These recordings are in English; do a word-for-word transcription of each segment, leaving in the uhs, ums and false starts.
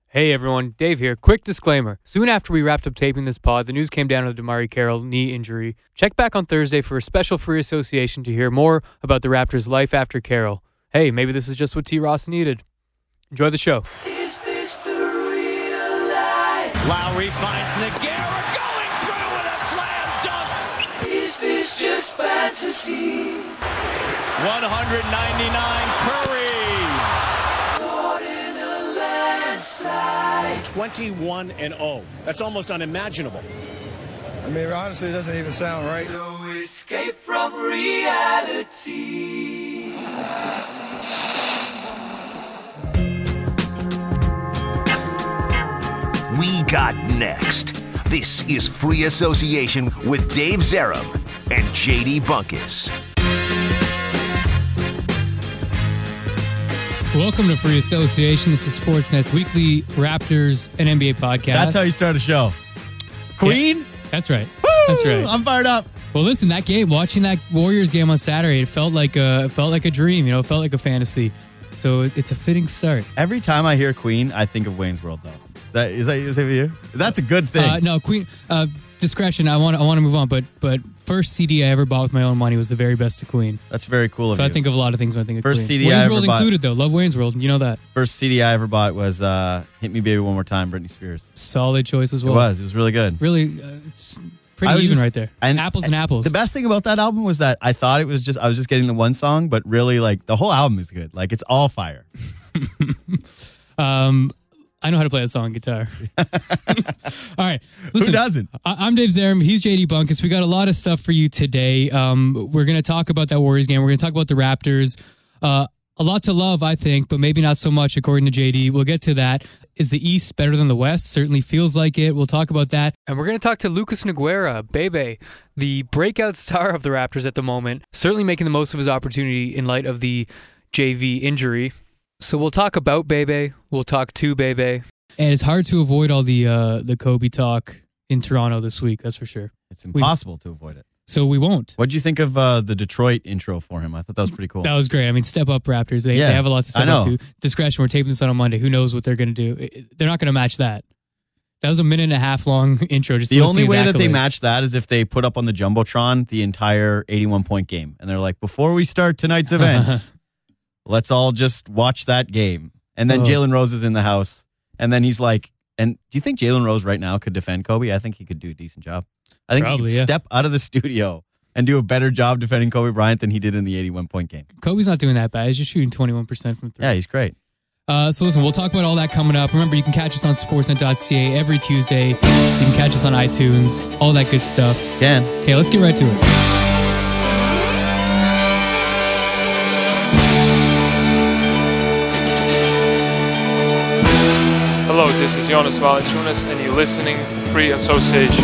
Hey everyone, Dave here. Quick disclaimer. Soon after we wrapped up taping this pod, the news came down to the Damari Carroll knee injury. Check back on Thursday for a special free association to hear more about the Raptors' life after Carroll. Hey, maybe this is just what T. Ross needed. Enjoy the show. Is this the real life? Lowry finds Nogueira going through with a slam dunk. Is this just fantasy? one ninety-nine Curry. Caught in a landslide. twenty-one and oh. That's almost unimaginable. I mean, honestly, it doesn't even sound right. No escape from reality. We got next. This is Free Association with Dave Zarum and J D Bunkis. Welcome to Free Association. This is Sportsnet's weekly Raptors and N B A podcast. That's how you start a show. Queen? Yeah, that's right. Woo! That's right. I'm fired up. Well, listen, that game, watching that Warriors game on Saturday, it felt like a, it felt like a dream. You know, it felt like a fantasy. So it's a fitting start. Every time I hear Queen, I think of Wayne's World, though. Is that is that, is that for you? That's a good thing. Uh, no, Queen. Uh, discretion. I want. I want to move on. But but first C D I ever bought with my own money was the very best of Queen. That's very cool of so you. I think of a lot of things when I think of First Queen. C D I Wayne's ever World bought- included, though. Love Wayne's World. You know that. First C D I ever bought was uh, "Hit Me Baby One More Time," Britney Spears. Solid choice as well. It was. It was really good. Really, uh, it's pretty I was even just- right there. and- apples and apples. The best thing about that album was that I thought it was just I was just getting the one song, but really like the whole album is good. Like it's all fire. um. I know how to play that song on guitar. All right. Listen, Who doesn't? I- I'm Dave Zarum. He's J D Bunkus. We got a lot of stuff for you today. Um, we're going to talk about that Warriors game. We're going to talk about the Raptors. Uh, a lot to love, I think, but maybe not so much, according to J D. We'll get to that. Is the East better than the West? Certainly feels like it. We'll talk about that. And we're going to talk to Lucas Nogueira, Bebe, the breakout star of the Raptors at the moment, certainly making the most of his opportunity in light of the J V injury. So we'll talk about Bebe. We'll talk to Bebe. And it's hard to avoid all the uh, the Kobe talk in Toronto this week, that's for sure. It's impossible we, to avoid it. So we won't. What'd you think of uh, the Detroit intro for him? I thought that was pretty cool. That was great. I mean, step up Raptors. They, yeah, they have a lot to step I know. up to. Discretion, we're taping this on a Monday. Who knows what they're going to do? They're not going to match that. That was a minute and a half long intro. Just the only way accolades. that they match that is if they put up on the Jumbotron the entire eighty-one point game. And they're like, before we start tonight's events, let's all just watch that game. And then oh. Jalen Rose is in the house. And then he's like, and do you think Jalen Rose right now could defend Kobe? I think he could do a decent job. I think Probably, he could yeah. step out of the studio and do a better job defending Kobe Bryant than he did in the eighty-one point game. Kobe's not doing that bad. He's just shooting twenty-one percent from three. Yeah, he's great. Uh, so listen, we'll talk about all that coming up. Remember, you can catch us on sportsnet dot c a every Tuesday. You can catch us on iTunes, all that good stuff. Can. Okay, let's get right to it. Hello, this is Jonas Valanciunas, and you're listening to Free Association.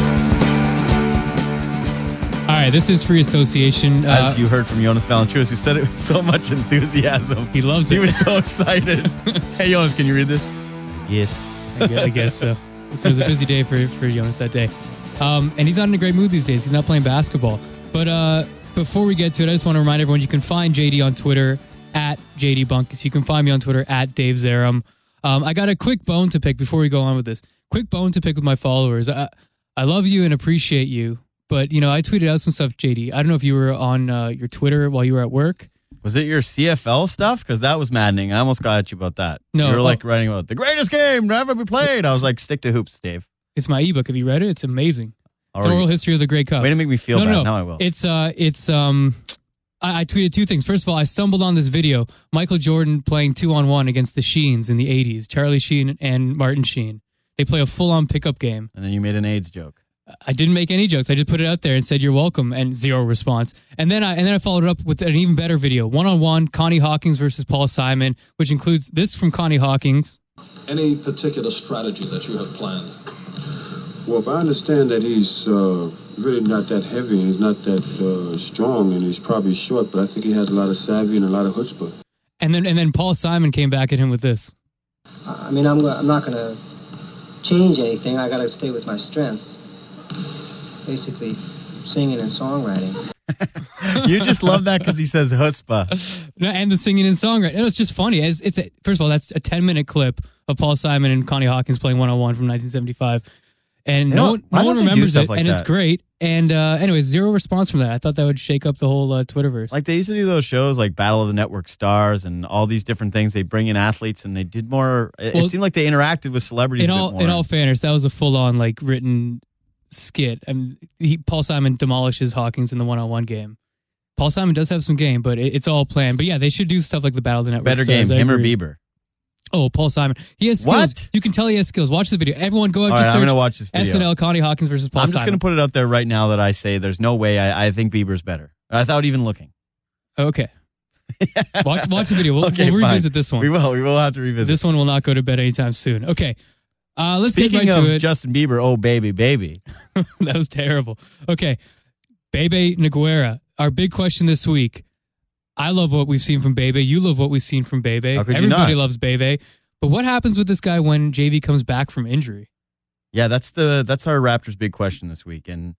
All right, this is Free Association. Uh, As you heard from Jonas Valanciunas, who said it with so much enthusiasm. He loves He it. was so excited. Hey, Jonas, can you read this? Yes. I guess, I guess so. This was a busy day for, for Jonas that day. Um, and he's not in a great mood these days. He's not playing basketball. But uh, before we get to it, I just want to remind everyone you can find J D on Twitter at J D Bunkus. You can find me on Twitter at Dave Zarum. Um, I got a quick bone to pick before we go on with this. Quick bone to pick with my followers. I, I love you and appreciate you. But, you know, I tweeted out some stuff, J D. I don't know if you were on uh, your Twitter while you were at work. Was it your C F L stuff? Because that was maddening. I almost got at you about that. No, you were like oh. writing about the greatest game to ever be played. I was like, stick to hoops, Dave. It's my ebook. Have you read it? It's amazing. It's an Already. oral history of the Grey Cup. Way to make me feel no, bad. no, no. Now I will. It's uh, it's um, I, I tweeted two things. First of all, I stumbled on this video: Michael Jordan playing two on one against the Sheens in the eighties. Charlie Sheen and Martin Sheen. They play a full on pickup game. And then you made an AIDS joke. I didn't make any jokes. I just put it out there and said, "You're welcome," and zero response. And then I and then I followed it up with an even better video: one on one, Connie Hawkins versus Paul Simon, which includes this from Connie Hawkins. Any particular strategy that you have planned? Well, if I understand that he's uh, really not that heavy and he's not that uh, strong and he's probably short, but I think he has a lot of savvy and a lot of chutzpah. And then and then Paul Simon came back at him with this. I mean, I'm, I'm not going to change anything. I got to stay with my strengths. Basically, singing and songwriting. You just love that because he says chutzpah. No, and the singing and songwriting. No, it's just funny. It's, it's a, first of all, that's a ten minute clip of Paul Simon and Connie Hawkins playing one on one from nineteen seventy-five, and You no know, one, why no one don't they do remembers stuff it, like and it's that? great. And uh, anyways, zero response from that. I thought that would shake up the whole uh, Twitterverse. Like they used to do those shows like Battle of the Network Stars and all these different things. They bring in athletes and they did more. It, Well, it seemed like they interacted with celebrities in a bit all more. in all fairness, that was a full on like written skit. I mean, he, Paul Simon demolishes Hawkins in the one on one game. Paul Simon does have some game, but it, it's all planned. But yeah, they should do stuff like the Battle of the Network. Better Stars. game, I him or agree. Bieber? Oh, Paul Simon. He has skills. What? You can tell he has skills. Watch the video. Everyone go out All to right, I'm search gonna watch this video. S N L Connie Hawkins versus Paul I'm just Simon. going to put it out there right now that I say there's no way I, I think Bieber's better without even looking. Okay. watch watch the video. We'll, Okay, we'll fine. revisit this one. We will. We will have to revisit. This one will not go to bed anytime soon. Okay. Uh, let's Speaking get right of to it. Justin Bieber, oh baby, baby. That was terrible. Okay. Bebe Nogueira. Our big question this week. I love what we've seen from Bebe. You love what we've seen from Bebe. How could you Everybody not? loves Bebe. But what happens with this guy when J V comes back from injury? Yeah, that's the that's our Raptors' big question this week, and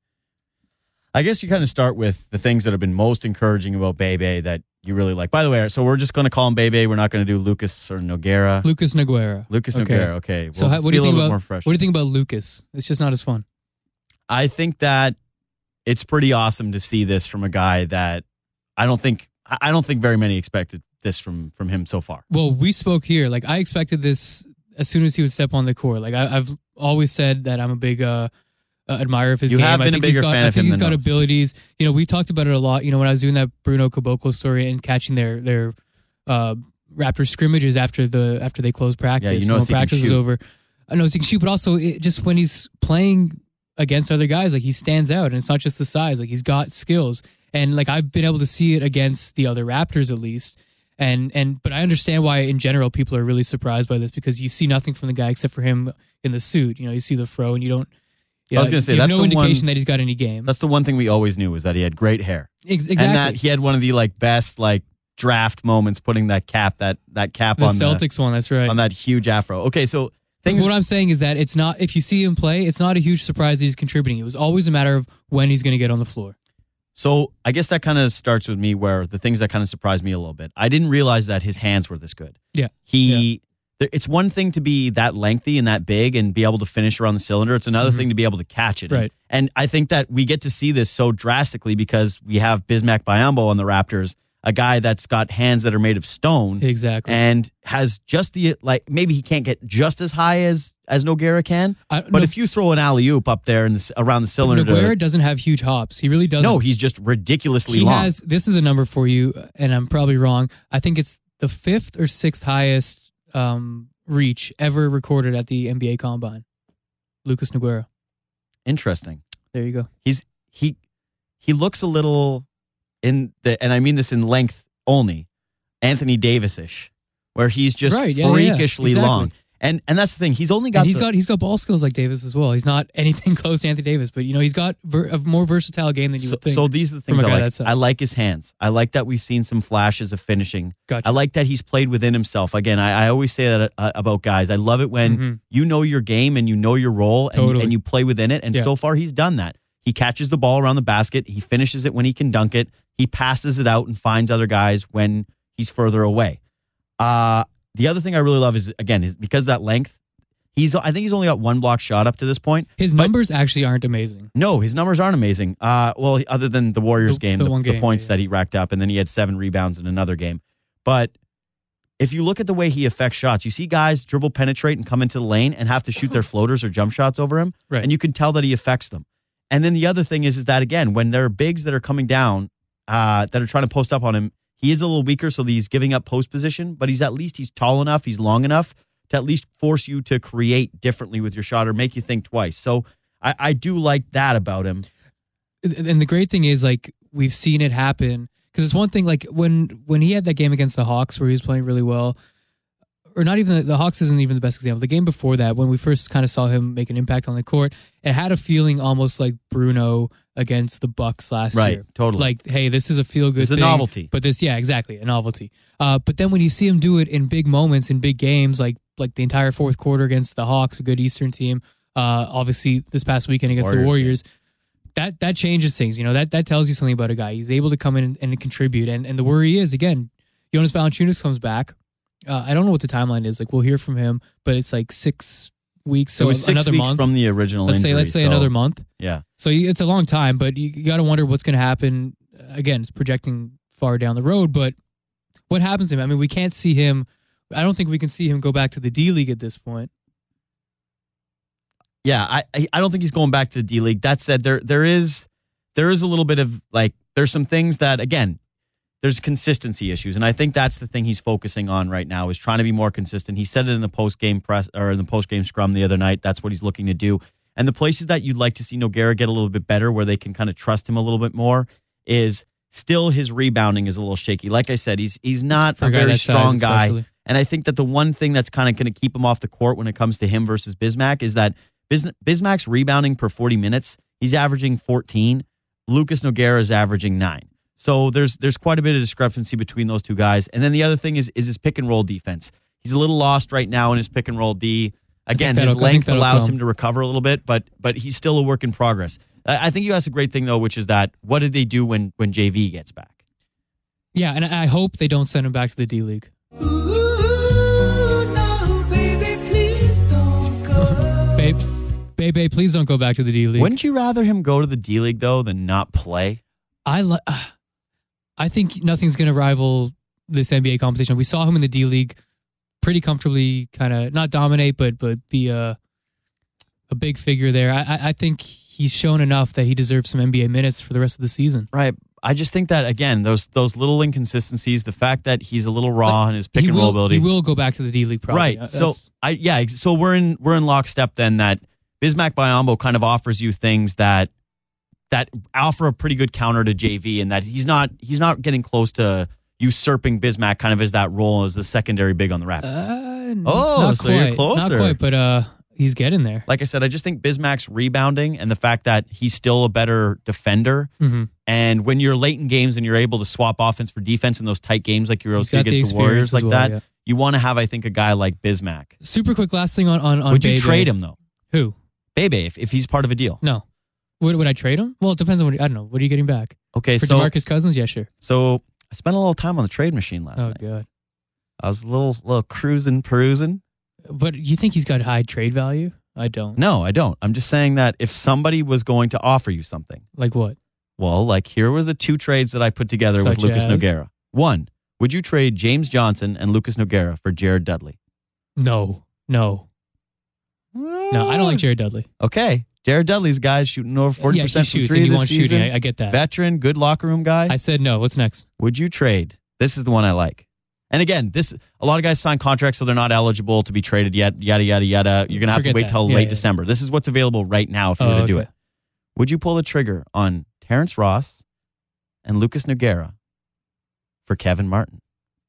I guess you kind of start with the things that have been most encouraging about Bebe that you really like. By the way, so we're just going to call him Bebe. We're not going to do Lucas or Nogueira. Lucas Nogueira. Lucas Okay. Nogueira. Okay. So Well, how, let's what be do you a think little bit about more fresh. what do you think about Lucas? It's just not as fun. I think that it's pretty awesome to see this from a guy that I don't think I don't think very many expected this from from him so far. Well, we spoke here. Like I expected this as soon as he would step on the court. Like I, I've always said that I'm a big uh, uh, admirer of his You game. have I been a think he's bigger got, fan I of think him he's than got most. abilities. You know, we talked about it a lot. You know, when I was doing that Bruno Caboclo story and catching their their uh, Raptors scrimmages after the after they closed practice. Yeah, you know, notice he can practice was shoot. over. I know he can shoot, but also it, just when he's playing against other guys, like he stands out, and it's not just the size. Like he's got skills, and like I've been able to see it against the other Raptors at least. And and but I understand why in general people are really surprised by this because you see nothing from the guy except for him in the suit. You know, you see the fro, and you don't. Yeah, I was going to say you have that's no the indication one, that he's got any game. That's the one thing we always knew was that he had great hair. Ex- exactly. And that he had one of the like best like draft moments putting that cap that that cap the on Celtics one. That's right. the, on that huge afro. Okay, so things What I'm saying is that it's not if you see him play, it's not a huge surprise that he's contributing. It was always a matter of when he's going to get on the floor. So I guess that kind of starts with me where the things that kind of surprised me a little bit. I didn't realize that his hands were this good. Yeah. He there- it's one thing to be that lengthy and that big and be able to finish around the cylinder. It's another thing to be able to catch it. Right. And, and I think that we get to see this so drastically because we have Bismack Biyombo on the Raptors, a guy that's got hands that are made of stone. Exactly. And has just the like maybe he can't get just as high as as Nogueira can. I- but no- if you throw an alley oop up there in the, around the cylinder, to- Nogueira doesn't have huge hops. He really doesn't. no, he's just ridiculously he long. has. This is a number for you, and I'm probably wrong. I think it's the fifth or sixth highest um, reach ever recorded at the N B A Combine. Lucas Nogueira. Interesting. There you go. He's he he looks a little in the and I mean this in length only, Anthony Davis-ish, where he's just Right, yeah, yeah, yeah. freakishly Exactly. long. And and that's the thing. He's only got And he's the- got he's got ball skills like Davis as well. He's not anything close to Anthony Davis, but you know he's got ver- a more versatile game than you so, would think. so these are the things from I a guy like. that size. I like his hands. I like that we've seen some flashes of finishing. Gotcha. I like that he's played within himself. Again, I, I always say that uh, about guys. I love it when Mhm. you know your game and you know your role and, Totally. and you play within it. And Yeah. so far, he's done that. He catches the ball around the basket. He finishes it when he can dunk it. He passes it out and finds other guys when he's further away. Uh, the other thing I really love is, again, is because of that length, he's I think he's only got one block shot up to this point. His But- numbers actually aren't amazing. No, his numbers aren't amazing. Uh, well, other than the Warriors The- game, the the, one the game, points yeah. that he racked up, and then he had seven rebounds in another game. But if you look at the way he affects shots, you see guys dribble, penetrate, and come into the lane and have to shoot their floaters or jump shots over him, Right. and you can tell that he affects them. And then the other thing is, is that again, when there are bigs that are coming down, uh, that are trying to post up on him, he is a little weaker, so he's giving up post position. But he's at least he's tall enough, he's long enough to at least force you to create differently with your shot or make you think twice. So I, I do like that about him. And the great thing is, like, we've seen it happen because it's one thing, like when when he had that game against the Hawks where he was playing really well, or not even the Hawks isn't even the best example. The game before that, when we first kind of saw him make an impact on the court, it had a feeling almost like Bruno against the Bucks last Right, year. totally. Like, hey, this is a feel good It's a thing. novelty. But this, yeah, exactly, a novelty. Uh, but then when you see him do it in big moments, in big games, like like the entire fourth quarter against the Hawks, a good Eastern team, uh, obviously this past weekend against Warriors, the Warriors, that that changes things. You know, that that tells you something about a guy. He's able to come in and, and contribute. And and the worry is, again, Jonas Valanciunas comes back. Uh, I don't know what the timeline is. Like we'll hear from him, but it's like six weeks. So it was six another weeks month from the original let's injury. say let's say so, another month. Yeah. So you- it's a long time, but you, you got to wonder what's going to happen. Again, it's projecting far down the road, but what happens to him? I mean, we can't see him. I don't think we can see him go back to the D League at this point. Yeah, I I- I don't think he's going back to the D League. That said, there there is there is a little bit of like there's some things that again there's consistency issues, and I think that's the thing he's focusing on right now is trying to be more consistent. He said it in the post game press or in the post game scrum the other night. That's what he's looking to do. And the places that you'd like to see Nogueira get a little bit better, where they can kind of trust him a little bit more, is still his rebounding is a little shaky. Like I said, he's he's not For a a guy very that size, strong guy. especially. And I think that the one thing that's kind of going to keep him off the court when it comes to him versus Bismack is that Bis- Bismack's rebounding per forty minutes, he's averaging fourteen. Lucas Nogueira is averaging nine. So there's there's quite a bit of discrepancy between those two guys. And then the other thing is is his pick and roll defense. He's a little lost right now in his pick and roll D. Again, his that'll- I think length that'll allows come. him to recover a little bit, but but he's still a work in progress. I I think you asked a great thing though, which is that what did they do when when J V gets back? Yeah, and I hope they don't send him back to the D League. Babe, babe, babe, please don't go back to the D League. Wouldn't you rather him go to the D League though than not play? I li- I think nothing's going to rival this N B A competition. We saw him in the D League pretty comfortably, kind of not dominate, but but be a a big figure there. I, I I think he's shown enough that he deserves some N B A minutes for the rest of the season. Right. I just think that again, those those little inconsistencies, the fact that he's a little raw in his pick he and will, roll ability. He will go back to the D League, probably. Right. Uh, So that's- I yeah. So we're in we're in lockstep then that Bismack Biyombo kind of offers you things that that offer a pretty good counter to J V, and that he's not he's not getting close to usurping Bismack kind of as that role as the secondary big on the Raptors. Uh, Oh, not so quite, you're closer. Not quite, but uh, he's getting there. Like I said, I just think Bismack's rebounding and the fact that he's still a better defender. Mm-hmm. And when you're late in games and you're able to swap offense for defense in those tight games like you're able He's to got the against the experience Warriors like as well, that, yeah. you want to have, I think, a guy like Bismack. Super quick, last thing on on, on Would you Bebe. trade him, though? Who? Bebe, if, if he's part of a deal. No. Would would I trade him? Well, it depends on what I don't know. What are you getting back? Okay, For so DeMarcus Cousins? Yeah, sure. so I spent a little time on the trade machine last Oh night. god. I was a little little cruising, perusing. But you think he's got high trade value? I don't. No, I don't. I'm just saying that if somebody was going to offer you something, Like what? well, like here were the two trades that I put together with Such Lucas as? Nogueira. One, would you trade James Johnson and Lucas Nogueira for Jared Dudley? No. No. No, I don't like Jared Dudley. Okay. Jared Dudley's guy shooting over forty Yeah, he percent from shoots three and he this wants season. shooting. I, I get that. Veteran, good locker room guy. I said no. What's next? Would you trade? This is the one I like. And again, this a lot of guys sign contracts so they're not eligible to be traded yet. Yada yada yada. You're gonna have Forget to wait that. till Yeah, late yeah. December. This is what's available right now if you Oh, were to do okay. it. Would you pull the trigger on Terrence Ross and Lucas Nogueira for Kevin Martin?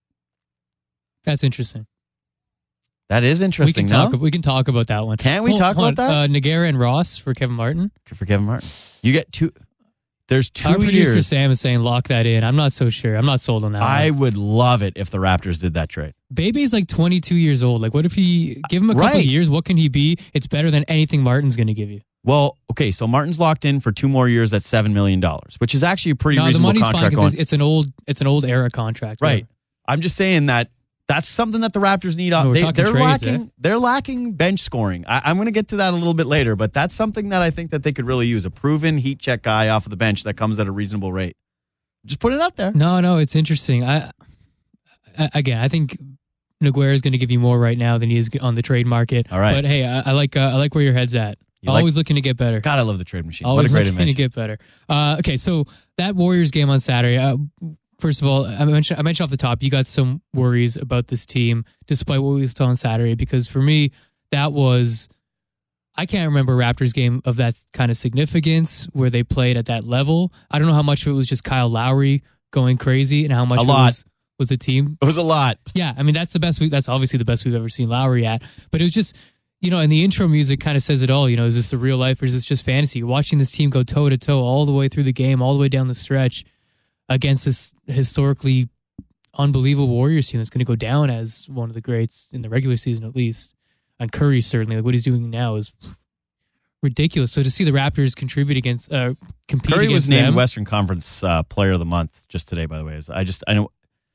That's interesting. That is We interesting. can talk. no? We can talk about that one. Can't we Hold- talk hold about on. that? Uh, Nogueira and Ross for Kevin Martin. for Kevin Martin. You get two. There's two Our producer years. Sam is saying lock that in. I'm not so sure. I'm not sold on that. I one. would love it if the Raptors did that trade. Baby's like twenty-two years old. Like, what if he give him a couple Right. of years? What can he be? It's better than anything Martin's going to give you. Well, okay, so Martin's locked in for two more years at seven million dollars, which is actually a pretty No, the reasonable money's fine contract because going. it's, it's an old, it's an old era contract. Right. I'm just saying that that's something that the Raptors need. No, we're they, talking they're trades, lacking. eh? They're lacking bench scoring. I, I'm going to get to that a little bit later, but that's something that I think that they could really use a proven heat check guy off of the bench that comes at a reasonable rate. Just put it out there. No, no, it's interesting. I, I again, I think Nogueira is going to give you more right now than he is on the trade market. All right. But hey, I, I like, uh, I like where your head's at. You like- Always looking to get better. God, I love the trade machine. Always what a great looking to invention. get better. Uh, okay, so that Warriors game on Saturday. Uh, first of all, I mentioned I mentioned off the top, you got some worries about this team, despite what we saw on Saturday. Because for me, that was I can't remember a Raptors game of that kind of significance where they played at that level. I don't know how much of it was just Kyle Lowry going crazy and how much A of lot. it was, was the team. It was a lot. Yeah, I mean that's the best. We, that's obviously the best we've ever seen Lowry at. But it was just, you know, and the intro music kind of says it all. You know, is this the real life or is this just fantasy? You're watching this team go toe to toe all the way through the game, all the way down the stretch against this historically unbelievable Warriors team that's going to go down as one of the greats in the regular season, at least. And Curry certainly, like what he's doing now is ridiculous. So to see the Raptors contribute against, uh, compete Curry against was named them, Western Conference uh, Player of the Month just today. By the way, I just I know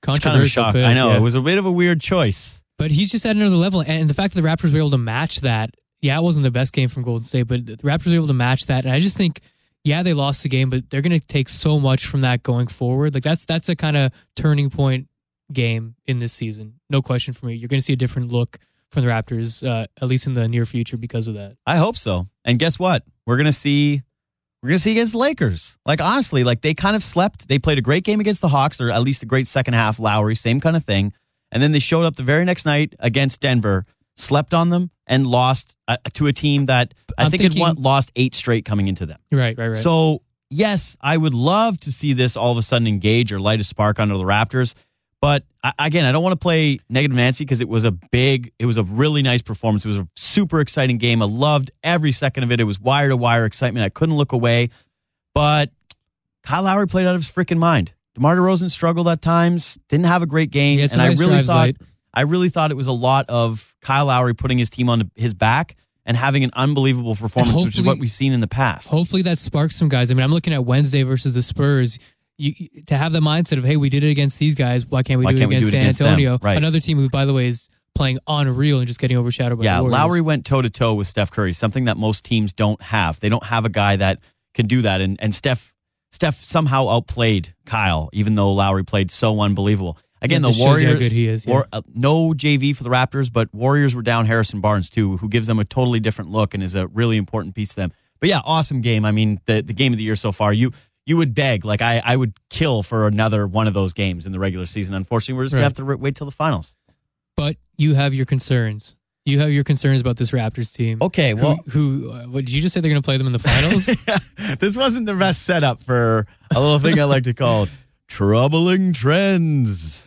It's kind of a Controversial shock. pick, I know. yeah. It was a bit of a weird choice. But he's just at another level. And the fact that the Raptors were able to match that, yeah, it wasn't the best game from Golden State, but the Raptors were able to match that. And I just think, yeah, they lost the game, but they're going to take so much from that going forward. Like that's that's a kind of turning point game in this season. No question for me. You're going to see a different look from the Raptors, uh, at least in the near future because of that. I hope so. And guess what? We're going to see we're going to see against the Lakers. Like honestly, like they kind of slept. They played a great game against the Hawks, or at least a great second half. Lowry, same kind of thing. And then they showed up the very next night against Denver, slept on them, and lost uh, to a team that I I'm think thinking- had won, lost eight straight coming into them. Right, right, right. So, yes, I would love to see this all of a sudden engage or light a spark under the Raptors. But I, again, I don't want to play negative Nancy because it was a big, it was a really nice performance. It was a super exciting game. I loved every second of it. It was wire to wire excitement. I couldn't look away. But Kyle Lowry played out of his freaking mind. DeMar DeRozan struggled at times, didn't have a great game. He had some And I nice really drives thought, late. I really thought it was a lot of Kyle Lowry putting his team on his back and having an unbelievable performance, which is hopefully- what we've seen in the past. Hopefully that sparks some guys. I mean, I'm looking at Wednesday versus the Spurs. You, to have the mindset of, hey, we did it against these guys. Why can't we Why do can't it we do against it San against them? Antonio? Right. Another team who, by the way, is playing unreal and just getting overshadowed by Yeah, the Warriors. Lowry went toe to toe with Steph Curry, something that most teams don't have. They don't have a guy that can do that. And and Steph Steph somehow outplayed Kyle, even though Lowry played so unbelievable. Again, Yeah, the this shows you how Warriors, good he is, yeah. War- uh, no J V for the Raptors, but Warriors were down Harrison Barnes too, who gives them a totally different look and is a really important piece to them. But yeah, awesome game. I mean, the the game of the year so far. You you would beg, like I I would kill for another one of those games in the regular season. Unfortunately, we're just gonna Right. have to re- wait till the finals. But you have your concerns. You have your concerns about this Raptors team. Okay, well, Who, who uh, what, did you just say they're going to play them in the finals? this wasn't the best setup for a little thing I like to call troubling trends.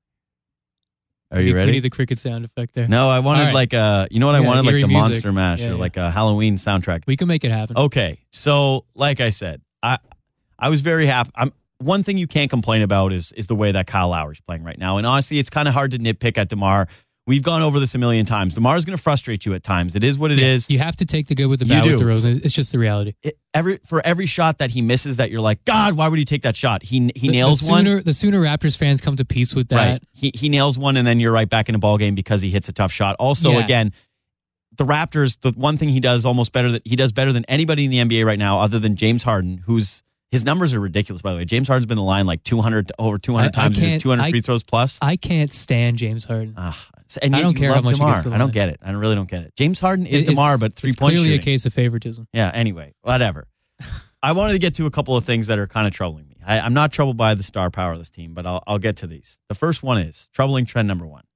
Are We you need- ready? We need the cricket sound effect there. No, I wanted All right. like a, you know what I Yeah, wanted? Like eerie the music. Monster Mash Yeah, or yeah. like a Halloween soundtrack. We can make it happen. Okay, so like I said, I I was very happy. I'm one thing you can't complain about is is the way that Kyle Lowry's playing right now. And honestly, it's kind of hard to nitpick at DeMar. We've gone over this a million times. DeMar is going to frustrate you at times. It is what it Yeah, is. You have to take the good with the You bad with do. DeRozan. It's just the reality. It- every for every shot that he misses, that you're like, God, why would he take that shot? He he The- nails the one. sooner, The sooner Raptors fans come to peace with that, Right. He he nails one, and then you're right back in a ball game because he hits a tough shot. Also, Yeah. again, the Raptors, the one thing he does almost better that he does better than anybody in the N B A right now, other than James Harden, who's his numbers are ridiculous. By the way, James Harden's been in the line like two hundred over two hundred I- I times, can't- two hundred I- free throws plus. I can't stand James Harden. Ah, so- and I yet don't you care how love much he DeMar. gets to the I don't line. get it. I really don't get it. James Harden is It's- DeMar, but three it's point clearly shooting. a case of favoritism. Yeah, anyway, whatever. I wanted to get to a couple of things that are kind of troubling me. I, I'm not troubled by the star power of this team, but I'll, I'll get to these. The first one is troubling trend number one.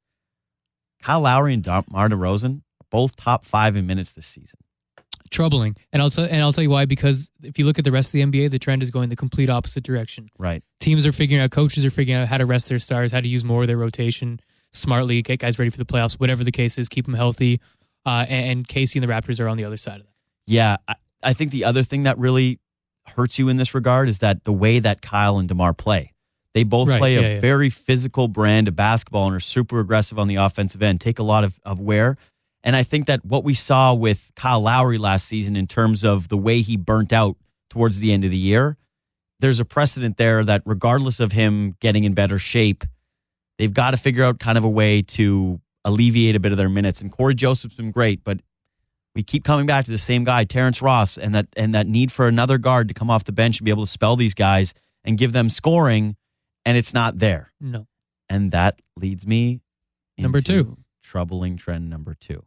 Kyle Lowry and DeMar DeRozan are both top five in minutes this season. Troubling. And I'll, tell and I'll tell you why, because if you look at the rest of the N B A, the trend is going the complete opposite direction. Right. Teams are figuring out, coaches are figuring out how to rest their stars, how to use more of their rotation smartly, get guys ready for the playoffs, whatever the case is, keep them healthy. Uh, and, and Casey and the Raptors are on the other side of that. Yeah, I, I think the other thing that really hurts you in this regard is that the way that Kyle and DeMar play. They both Right, play a yeah, yeah. very physical brand of basketball and are super aggressive on the offensive end, take a lot of, of wear. And I think that what we saw with Kyle Lowry last season in terms of the way he burnt out towards the end of the year, there's a precedent there that regardless of him getting in better shape, they've got to figure out kind of a way to alleviate a bit of their minutes. And Corey Joseph's been great, but we keep coming back to the same guy, Terrence Ross, and that and that need for another guard to come off the bench and be able to spell these guys and give them scoring, and it's not there. No. And that leads me Number into two. troubling trend number two.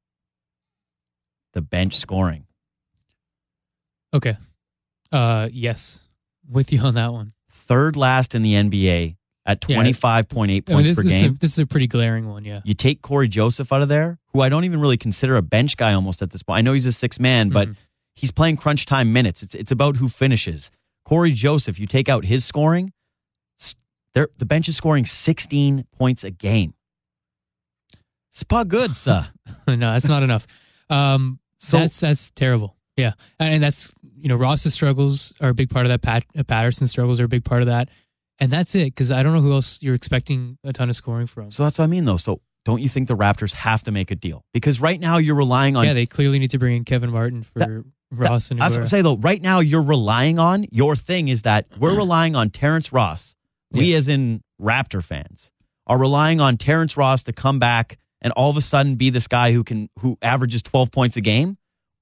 The bench scoring. Okay. Uh, yes. With you on that one. Third last in the N B A at Yeah. twenty-five point eight I mean, points this, per this is a, game. this is a pretty glaring one, yeah. You take Corey Joseph out of there, who I don't even really consider a bench guy almost at this point. I know he's a six man, but Mhm. he's playing crunch time minutes. It's it's about who finishes. Corey Joseph, you take out his scoring, s- they're- the bench is scoring sixteen points a game. It's pas good, sir. no, that's not enough. Um, So- that's that's terrible. Yeah, and, and that's you know Ross's struggles are a big part of that. Pat uh, Patterson's struggles are a big part of that, and that's it. Because I don't know who else you're expecting a ton of scoring from. So that's what I mean, though. So don't you think the Raptors have to make a deal? Because right now you're relying on. yeah, they clearly need to bring in Kevin Martin for That- Ross and That's what I'm Aguero. saying, though. Right now you're relying on, your thing is that we're relying on Terrence Ross, we as in Raptor fans, are relying on Terrence Ross to come back and all of a sudden be this guy who can who averages twelve points a game,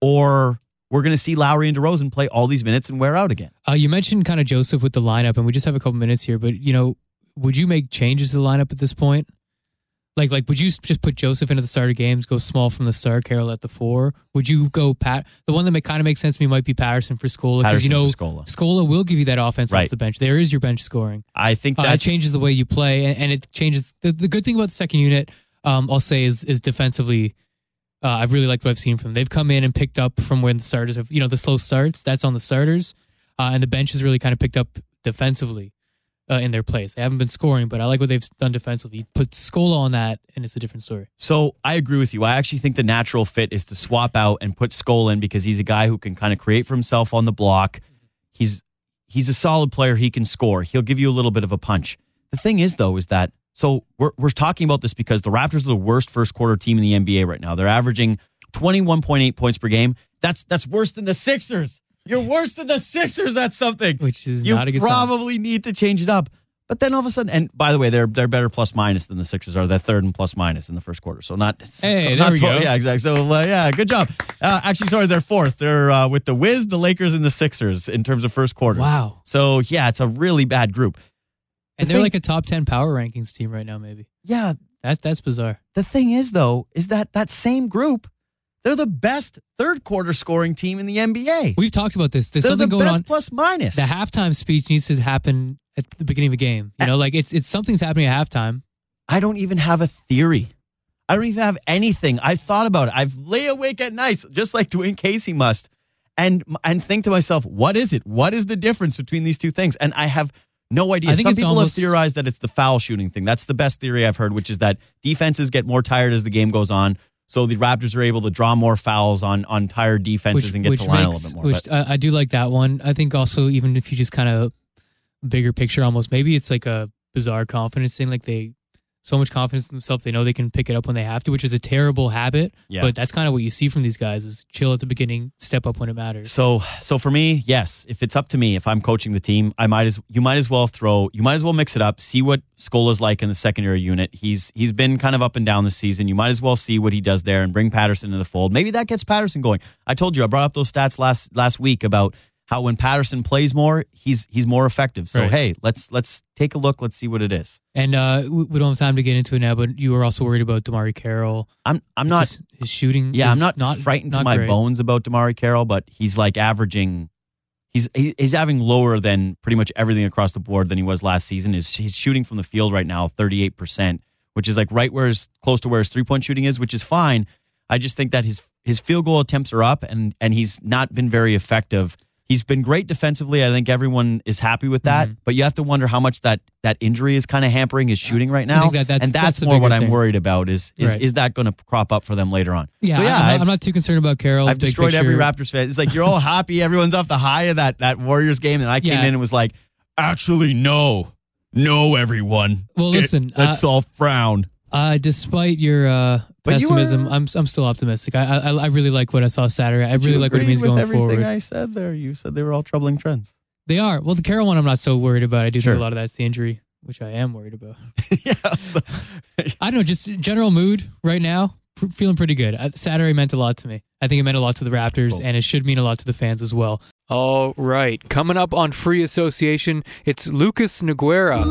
or we're going to see Lowry and DeRozan play all these minutes and wear out again. Uh, you mentioned kind of Joseph with the lineup, and we just have a couple minutes here, but, you know, would you make changes to the lineup at this point? Like, like, would you just put Joseph into the starter games, go small from the start, Carroll at the four? Would you go Pat? The one that may, kind of makes sense to me might be Patterson for Scola, because you know Scola. Scola will give you that offense Right. off the bench. There is your bench scoring. I think Uh, that it changes the way you play, and, and it changes. The, the good thing about the second unit, um, I'll say, is is defensively. Uh, I've really liked what I've seen from them. They've come in and picked up from when the starters have, you know, the slow starts. That's on the starters, uh, and the bench has really kind of picked up defensively uh, in their place. They haven't been scoring, but I like what they've done defensively. You put Scola on that, and it's a different story. So I agree with you. I actually think the natural fit is to swap out and put Scola in, because he's a guy who can kind of create for himself on the block. He's he's a solid player. He can score. He'll give you a little bit of a punch. The thing is, though, is that so we're we're talking about this because the Raptors are the worst first quarter team in the N B A right now. They're averaging twenty-one point eight points per game. That's that's worse than the Sixers. You're worse than the Sixers. That's something. Which is you not a good probably sign. need to change it up. But then all of a sudden, and by the way, they're they're better plus minus than the Sixers are. They're third and plus minus in the first quarter. So not Hey, not there we to- go. Yeah, exactly. So uh, yeah, good job. Uh, actually, sorry, they're fourth. They're uh, with the Wiz, the Lakers, and the Sixers in terms of first quarter. Wow. So yeah, it's a really bad group. And The they're thing- like a top ten power rankings team right now, maybe. Yeah. That that's bizarre. The thing is, though, is that that same group, they're the best third quarter scoring team in the N B A. We've talked about this. There's They're something the going best on. plus minus. The halftime speech needs to happen at the beginning of a game. You know, like it's it's something's happening at halftime. I don't even have a theory. I don't even have anything. I've thought about it. I've lay awake at nights, just like Dwayne Casey must, and and think to myself, what is it? What is the difference between these two things? And I have no idea. I think Some it's people almost- have theorized that it's the foul shooting thing. That's the best theory I've heard, which is that defenses get more tired as the game goes on. So the Raptors are able to draw more fouls on, on tired defenses Which, and get which to the line makes, a little bit more. which But I, I do like that one. I think also, even if you just kind of bigger picture, almost maybe it's like a bizarre confidence thing. Like they so much confidence in themselves, they know they can pick it up when they have to, which is a terrible habit. Yeah. But that's kind of what you see from these guys: is chill at the beginning, step up when it matters. So, so for me, yes, if it's up to me, if I'm coaching the team, I might as you might as well throw, you might as well mix it up, see what Scola's like in the secondary unit. He's he's been kind of up and down this season. You might as well see what he does there and bring Patterson into the fold. Maybe that gets Patterson going. I told you, I brought up those stats last last week about how when Patterson plays more, he's he's more effective. So Right. hey, let's let's take a look. Let's see what it is. And uh, we we don't have time to get into it now, but you were also worried about DeMarre Carroll. I'm I'm not. Just his shooting. Yeah, I'm is not, not frightened not to my great. bones about DeMarre Carroll, but he's like averaging. He's he- he's having lower than pretty much everything across the board than he was last season. His he's shooting from the field right now thirty-eight percent, which is like right where his close to where his three point shooting is, which is fine. I just think that his his field goal attempts are up, and and he's not been very effective. He's been great defensively. I think everyone is happy with that, Mm-hmm. but you have to wonder how much that that injury is kind of hampering his shooting right I now. think that- that's- and that's, that's the more what bigger I'm thing. worried about. Is is Right. is that going to crop up for them later on? Yeah, so yeah, I'm, not, I've- I'm not too concerned about Carroll. I've big destroyed every picture. Raptors fan. It's like you're all happy. Everyone's off the high of that that Warriors game, and I came Yeah. in and was like, actually, no, no, everyone. Well, listen, It- let's uh, all frown. Uh, despite your uh, But you pessimism, were- I'm I'm still optimistic. I, I I really like what I saw Saturday. I really You like what it agreed means with going everything forward. I said there. You said they were all troubling trends. They are. Well, the Carroll one, I'm not so worried about. I do Sure. think a lot of that's the injury, which I am worried about. yeah. So, I don't know, just general mood right now, pr- feeling pretty good. Uh, Saturday meant a lot to me. I think it meant a lot to the Raptors, Cool. and it should mean a lot to the fans as well. All right. Coming up on Free Association, it's Lucas Nogueira.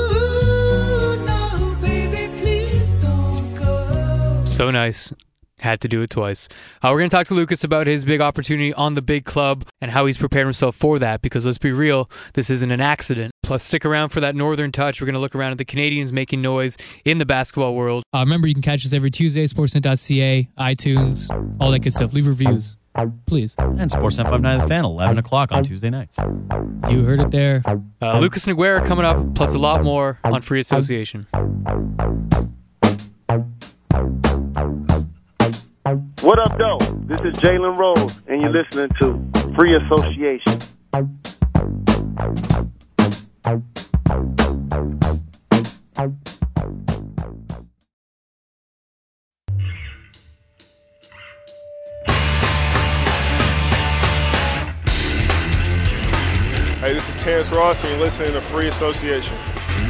So nice. Had to do it twice. Uh, we're going to talk to Lucas about his big opportunity on the big club and how he's prepared himself for that, because let's be real, this isn't an accident. Plus, stick around for that Northern Touch. We're going to look around at the Canadians making noise in the basketball world. Uh, remember, you can catch us every Tuesday at sportsnet dot c a, iTunes, all that good stuff. Leave reviews, please. and Sportsnet five nine The Fan, eleven o'clock on Tuesday nights. You heard it there. Uh, Lucas Nogueira coming up, plus a lot more on Free Association. What up, though? This is Jalen Rose, and you're listening to Free Association. Hey, this is Terrence Ross, and you're listening to Free Association.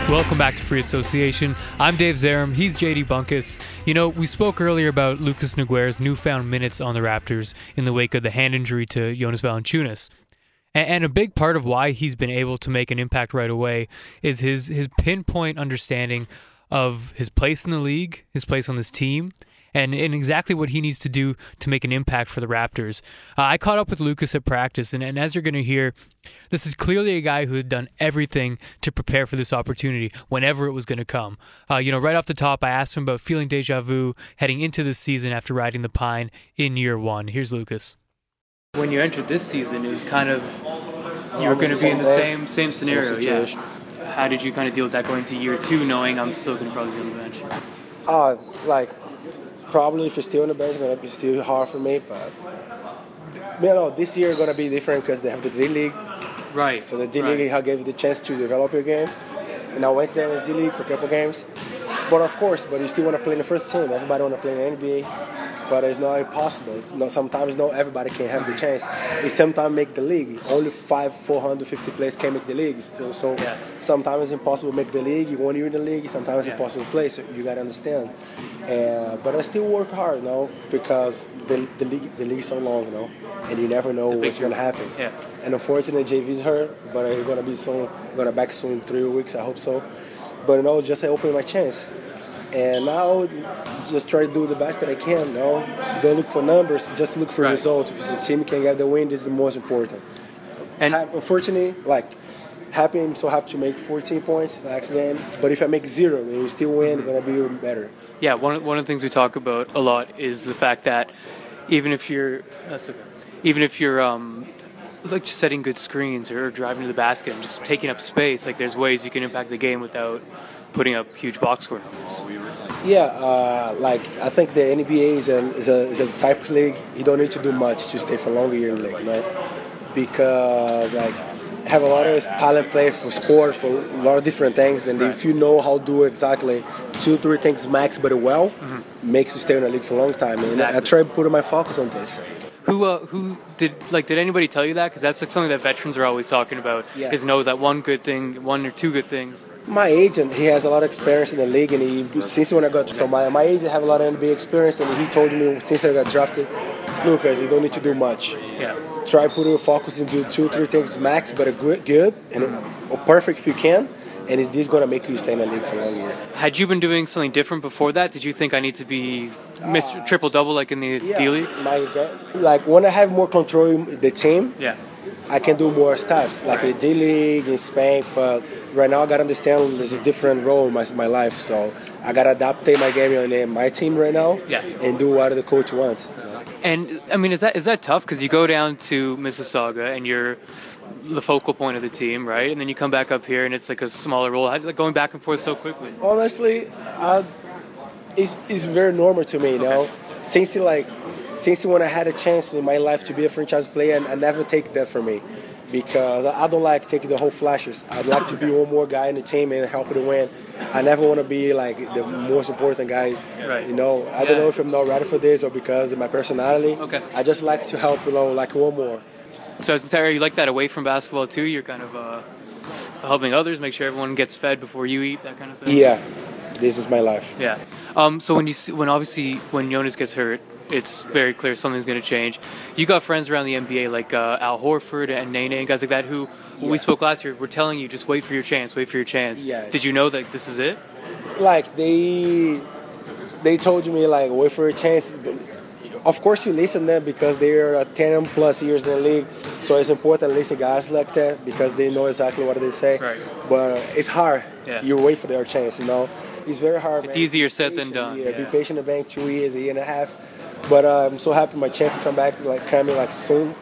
Welcome back to Free Association. I'm Dave Zarum. He's J D Bunkus. You know, we spoke earlier about Lucas Nogueira's newfound minutes on the Raptors in the wake of the hand injury to Jonas Valanciunas. And a big part of why he's been able to make an impact right away is his his pinpoint understanding of his place in the league, his place on this team, and, and exactly what he needs to do to make an impact for the Raptors. Uh, I caught up with Lucas at practice, and, and as you're going to hear, this is clearly a guy who had done everything to prepare for this opportunity whenever it was going to come. Uh, you know, right off the top, I asked him about feeling deja vu heading into this season after riding the pine in year one. Here's Lucas. When you entered this season, it was kind of, you were going to be in the same same scenario, yeah. How did you kind of deal with that going to year two, knowing I'm still going to probably be on the bench? Uh, like, probably if you're still on the bench, it's going to be still hard for me, but, you know, this year is going to be different because they have the D-League. Right. So the D-League right. gave you the chance to develop your game. And I went there in the D-League for a couple games. But of course, but you still want to play in the first team. Everybody want to play in the N B A. But it's not impossible. It's not, sometimes not everybody can have the chance. It sometimes make the league. Only five, four hundred fifty players can make the league. So, so yeah. sometimes it's impossible to make the league. One year in the league, sometimes it's yeah. impossible to play. So you got to understand. And, but I still work hard, you know, because the the league the league is so long, you know, and you never know what's going to happen. Yeah. And unfortunately, J V's hurt, but it's going to be soon. Going to back soon in three weeks. I hope so. But you know, just I open my chance. And now, just try to do the best that I can. You know? Don't look for numbers, just look for right. results. If the team can get the win, this is the most important. And ha- unfortunately, like, happy, I'm so happy to make fourteen points next game. But if I make zero and you still win, it's going to be even better. Yeah, one, one of the things we talk about a lot is the fact that even if you're, that's okay, even if you're, um, like just setting good screens or driving to the basket and just taking up space, like there's ways you can impact the game without putting up huge box score numbers. Yeah, uh, like I think the N B A is a, is a is a type of league. You don't need to do much to stay for longer here in the league, you know, because like have a lot of talent play for sport for a lot of different things, and right. if you know how to do exactly two, three things max, but well, mm-hmm. makes you stay in the league for a long time. And exactly. I try to put my focus on this. Who uh, who did like did anybody tell you that? Because that's like something that veterans are always talking about. Yeah. Is know that one good thing, one or two good things. My agent, he has a lot of experience in the league, and he since when I got so my my agent have a lot of N B A experience, and he told me since I got drafted, Lucas, you don't need to do much. Yeah. Try put your focus into two, three things max, but a good, good and a, a perfect if you can. And it is going to make you stay in the league for a long year. Had you been doing something different before that? Did you think I need to be Mister Uh, triple double like in the yeah, D League? My like when I have more control in the team, yeah, I can do more stuff like right. in the D League in Spain. But right now I got to understand there's a different role in my, my life, so I got to adapt my game on my team right now, yeah. and do what the coach wants. And I mean, is that is that tough? Because you go down to Mississauga and you're the focal point of the team, right? And then you come back up here and it's like a smaller role. How, like going back and forth so quickly? Honestly, I, it's it's very normal to me, you know. Since like, since when I had a chance in my life to be a franchise player, and I never take that for me, because I don't like taking the whole flashes. I'd like to be one more guy in the team and help it win. I never want to be like the most important guy. Right. You know, I yeah. don't know if I'm not ready for this or because of my personality. Okay. I just like to help, you know, like one more. So I was going to say, are you like that away from basketball too? You're kind of uh, helping others, make sure everyone gets fed before you eat, that kind of thing? Yeah, this is my life. Yeah. Um, so when you see, when obviously when Jonas gets hurt, it's very clear something's going to change. You got friends around the N B A like uh, Al Horford and Nene and guys like that who, when yeah. we spoke last year, were telling you just wait for your chance, wait for your chance. Yeah. Did you know that this is it? Like they, they told me like wait for your chance. Of course, you listen to them because they're ten plus years in the league, so it's important to listen to guys like that because they know exactly what they say. Right. But it's hard. Yeah. You wait for their chance, you know. It's very hard. It's man. easier said than done. Yeah, yeah. Be patient in the bank two years, a year and a half. But uh, I'm so happy my chance to come back, like coming like soon.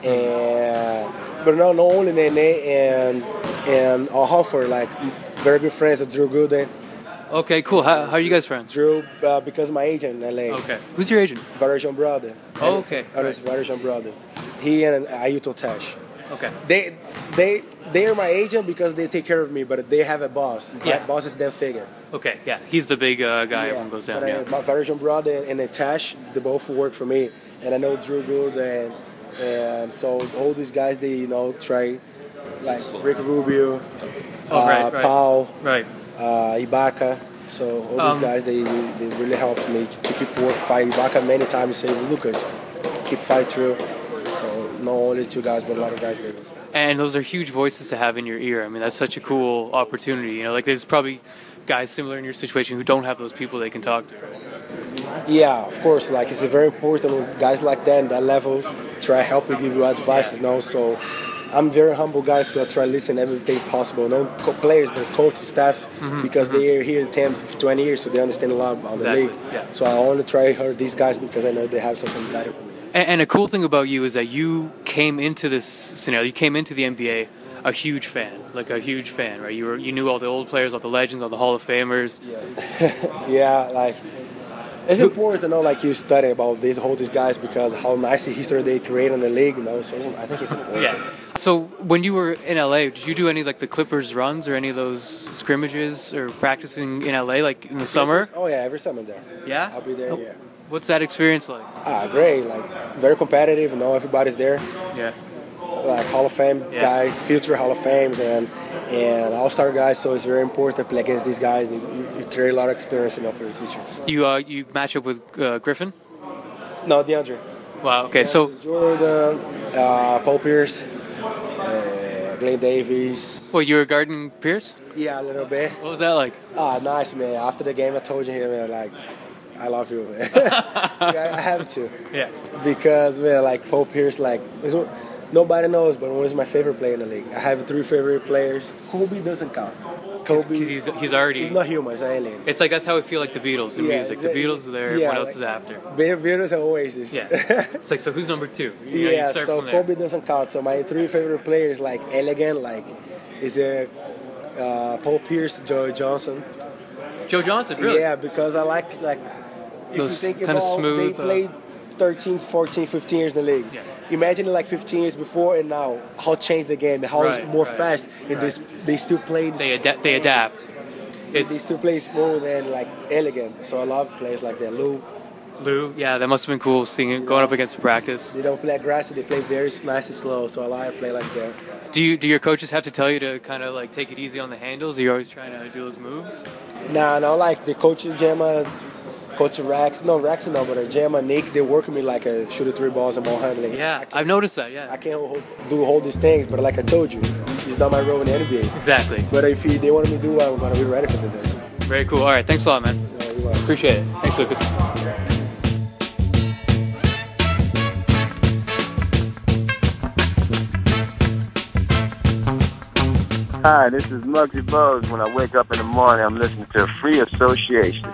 And but no, not only Nene and and Al Horford, like very good friends with Drew Gooden. Okay, cool. How, how are you guys friends? Drew, uh, because my agent in L A. Okay. Who's your agent? Varejão brother. Oh, okay. Honest right. Varejão brother. He and Ailton Tesh. Okay. They they they are my agent because they take care of me, but they have a boss. Yeah. My boss is Dan Figure. Okay, yeah. He's the big uh, guy yeah. everyone goes down. But yeah. I, my Varejão brother and, and Tesh, they both work for me, and I know Drew Good and and so all these guys they you know try like Rick Rubio. Oh, uh, right, right. Paul, Right. uh, Ibaka. So all these Um, guys, they, they really helps me to keep work fighting. Ibaka many times say, Lucas, keep fight through. So not only two guys, but a lot of guys did. And those are huge voices to have in your ear. I mean, that's such a cool opportunity. You know, like there's probably guys similar in your situation who don't have those people they can talk to. Yeah, of course. Like it's very important when guys like that, that level, try to help you, give you advice. You know, so I'm very humble, guys. So I try to listen everything possible. Not co- players, but coach staff, Mhm, because mhm. they are here ten, twenty years, so they understand a lot about Exactly, the league. yeah. So I only try to hear these guys because I know they have something better for me. And, and a cool thing about you is that you came into this scenario, you came into the N B A a huge fan, like a huge fan, right? You were, you knew all the old players, all the legends, all the Hall of Famers. Yeah, like it's important to know, like you study about these all these guys because how nice the history they create in the league. You know, so I think it's important. Yeah. So when you were in L A, did you do any like the Clippers runs or any of those scrimmages or practicing in L A like in the summer? Oh yeah, every summer there. Yeah? I'll be there. Oh, Yeah. What's that experience like? Ah, great. Like very competitive. You know, everybody's there. Yeah. Like Hall of Fame Yeah. guys, future Hall of Fames, and and All Star guys. So it's very important to play against these guys. You, you create a lot of experience, you know, for the future. You uh, you match up with uh, Griffin? No, DeAndre. Wow. Okay. So Jordan, uh, Paul Pierce, uh, Glenn Davis. well, you were guarding Pierce? Yeah, a little bit. What was that like? Ah, nice, man. After the game, I told you here, man, like, I love you, man. Yeah, I have to. Yeah. Because, man, like, Paul Pierce, like, it's one- nobody knows, but one is my favorite player in the league. I have three favorite players. Kobe doesn't count. Kobe, Because he's he's already. he's not human, he's an alien. It's like that's how I feel like the Beatles in Yeah, music. The exactly. Beatles are there. Yeah, Everyone else like- is after. Be- Beatles and Oasis. Yeah. It's like, so who's number two? You know, you Yeah, start so from there. Kobe doesn't count. So my three favorite players, like elegant, like is a uh, Paul Pierce, Joe Johnson. Joe Johnson, really? Yeah, because I like like if Those you think kinda about smooth, they uh, played thirteen, fourteen, fifteen years in the league. Yeah. Imagine like fifteen years before and now how changed the game, how Right, it's more right, fast, and right. they, they still play. They adapt. They adapt. They It's still play smooth and like elegant. So I love players like that. Lou, Lou. Yeah, that must have been cool seeing it going up against practice. they don't play aggressive. They play very nice and slow. So I like to play like that. Do you do your coaches have to tell you to kind of like take it easy on the handles? Are you always trying to do those moves? Nah, no, like the coach Gemma, coach Rax, no Rax, no, but uh, Gemma, Nick, they work with me like a shooter three balls and ball handling. Yeah, I've noticed that. Yeah, I can't hold, do all these things, but like I told you, it's not my role in the N B A. exactly. But if he, they want me to do well, I'm gonna be ready for this. Very cool. All right, thanks a lot, man. Uh, you're welcome. Appreciate it. Thanks, Lucas. Hi, this is Muggsy Bogues. When I wake up in the morning, I'm listening to Free Association.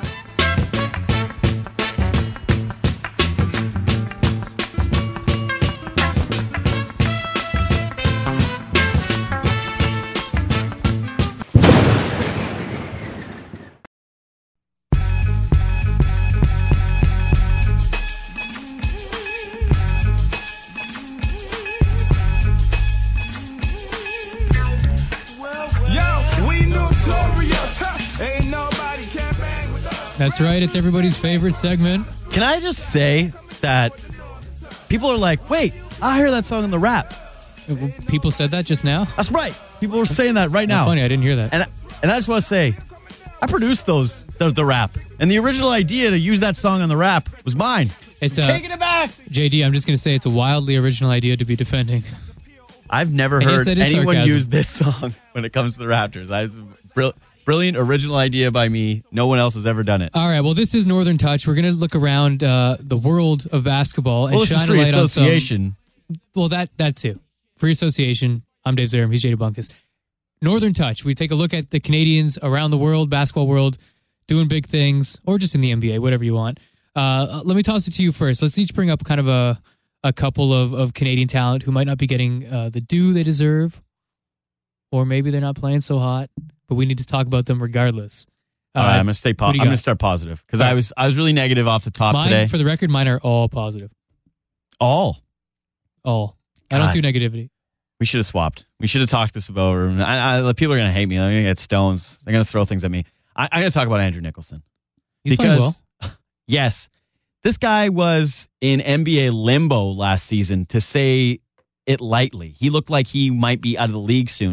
That's right. It's everybody's favorite segment. Can I just say that people are like, wait, I hear that song in the rap. People said that just now. That's right. People are saying that right now. Funny, I didn't hear that. And and I just want to say, I produced those, those the rap, and the original idea to use that song on the rap was mine. It's uh, taking it back. J D, I'm just going to say it's a wildly original idea to be defending. I've never And yes, heard that is anyone sarcasm. use this song when it comes to the Raptors. I was brill- brilliant original idea by me. No one else has ever done it. All right. Well, this is Northern Touch. We're going to look around uh, the world of basketball and Well, this is shine a free light on some. association. Well, that that too. Free association. I'm Dave Zerum. He's J D Bunkus. Northern Touch. We take a look at the Canadians around the world, basketball world, doing big things, or just in the N B A, whatever you want. Uh, let me toss it to you first. Let's each bring up kind of a a couple of, of Canadian talent who might not be getting uh, the due they deserve, or maybe they're not playing so hot, but we need to talk about them regardless. Uh, All right, I'm gonna stay. Po- what I'm do you gonna got? start positive because All I right. was I was really negative off the top Mine, today. for the record, mine are all positive. All. All. I don't God. do negativity. We should have swapped. We should have talked this over. I, I, people are gonna hate me. They're gonna get stones. They're gonna throw things at me. I, I'm gonna talk about Andrew Nicholson He's playing because yes, this guy was in N B A limbo last season, to say it lightly. He looked like he might be out of the league soon.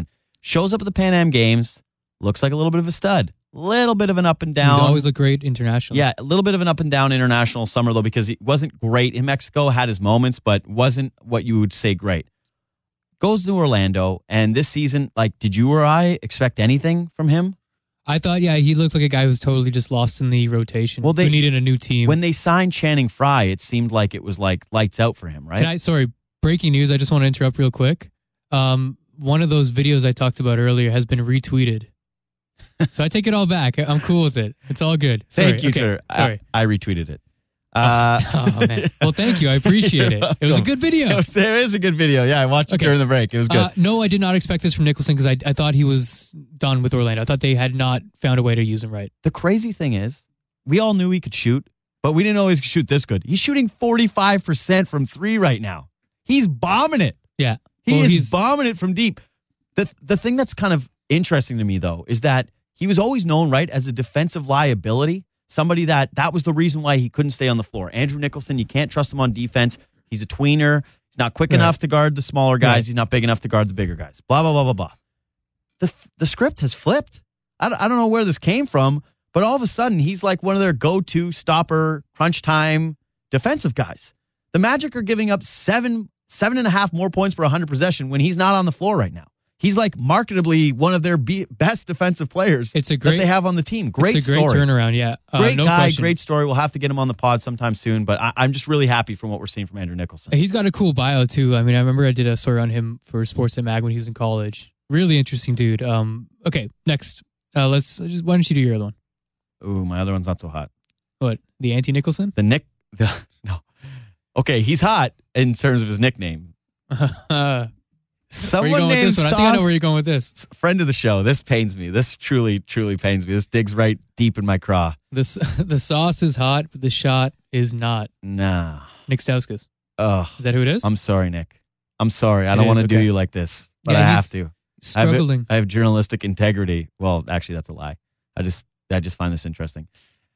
shows up at the Pan Am Games, looks like a little bit of a stud. Little bit of an up and down. He's always looked great international. Yeah, a little bit of an up and down international summer, though, because he wasn't great in Mexico, had his moments, but wasn't what you would say great. Goes to Orlando, and this season, like, did you or I expect anything from him? I thought, yeah, he looked like a guy who's totally just lost in the rotation. Well, they who needed a new team. When they signed Channing Frye, it seemed like it was like lights out for him, right? Can I, sorry, breaking news. I just want to interrupt real quick. Um, one of those videos I talked about earlier has been retweeted. So I take it all back. I'm cool with it. It's all good. Sorry. Thank you, okay. sir. Sorry. I, I retweeted it. Uh, oh, man. Well, thank you. I appreciate it. It was a good video. It, was, it is a good video. Yeah, I watched it Okay. during the break. It was good. Uh, no, I did not expect this from Nicholson because I, I thought he was done with Orlando. I thought they had not found a way to use him right. The crazy thing is, we all knew he could shoot, but we didn't know he could shoot this good. He's shooting forty-five percent from three right now. He's bombing it. Yeah. He Well, is he's- bombing it from deep. The, the thing that's kind of interesting to me, though, is that he was always known, right, as a defensive liability, somebody that that was the reason why he couldn't stay on the floor. Andrew Nicholson, you can't trust him on defense. He's a tweener. He's not quick Right. enough to guard the smaller guys. Right. He's not big enough to guard the bigger guys. Blah, blah, blah, blah, blah. The, the script has flipped. I don't, I don't know where this came from, but all of a sudden, he's like one of their go-to stopper, crunch time defensive guys. The Magic are giving up seven, seven and a half more points per one hundred possession when he's not on the floor right now. He's like marketably one of their be- best defensive players It's a great- that they have on the team. Great It's a great story. turnaround, yeah. Uh, Great no guy, question. great story. We'll have to get him on the pod sometime soon, but I, I'm just really happy from what we're seeing from Andrew Nicholson. He's got a cool bio, too. I mean, I remember I did a story on him for Sportsnet Mag when he was in college. Really interesting dude. Um, okay, next. Uh, let's just. Why don't you do your other one? Ooh, my other one's not so hot. What? The anti-Nicholson? The Nick. The, no. Okay, he's hot in terms of his nickname. uh, Someone where are you going with named this one? I think I know Sauce- where you're going with this. Friend of the show. This pains me. This truly, truly pains me. This digs right deep in my craw. This the sauce is hot, but the shot is not. Nah. Nick Stauskas. Ugh. Is that who it is? I'm sorry, Nick. I'm sorry. I It don't want is, to do okay. you like this, but Yeah, I he's have to. I have, struggling. I have journalistic integrity. Well, actually, that's a lie. I just, I just find this interesting.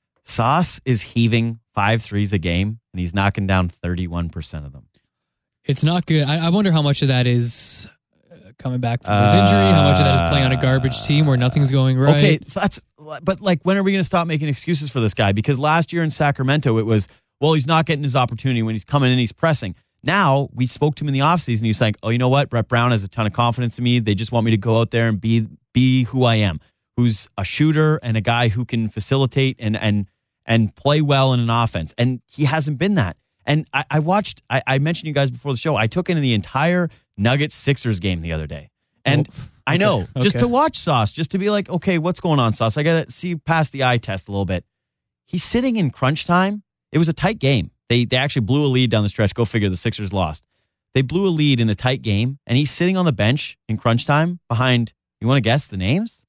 Sauce is heaving five threes a game, and he's knocking down thirty-one percent of them. It's not good. I, I wonder how much of that is uh, coming back from his injury, how much of that is playing on a garbage team where nothing's going right. Okay, that's. But like, when are we going to stop making excuses for this guy? Because last year in Sacramento, it was, well, he's not getting his opportunity when he's coming in, he's pressing. Now, we spoke to him in the offseason. He's like, oh, you know what? Brett Brown has a ton of confidence in me. They just want me to go out there and be be who I am, who's a shooter and a guy who can facilitate and and and play well in an offense. And he hasn't been that. And I, I watched, I, I mentioned you guys before the show, I took in the entire Nuggets-Sixers game the other day. And Oh, I know, okay. just Okay. to watch Sauce, just to be like, okay, what's going on, Sauce? I got to see past the eye test a little bit. He's sitting in crunch time. It was a tight game. They they actually blew a lead down the stretch. Go figure, the Sixers lost. They blew a lead in a tight game, and he's sitting on the bench in crunch time behind, you want to guess the names?